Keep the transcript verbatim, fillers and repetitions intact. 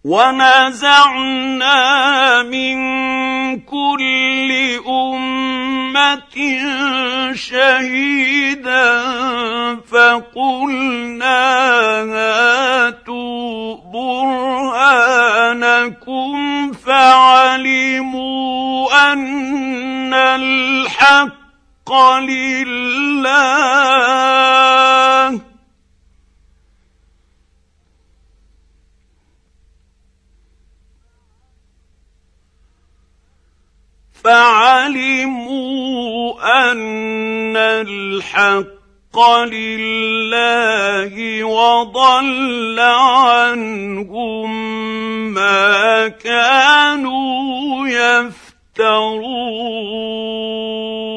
ونزعنا من كل أمة شهيدا فقلنا هاتوا برهانكم فعلموا أن الحق لله فعلموا أن الحق لله وضل عنهم ما كانوا يفترون.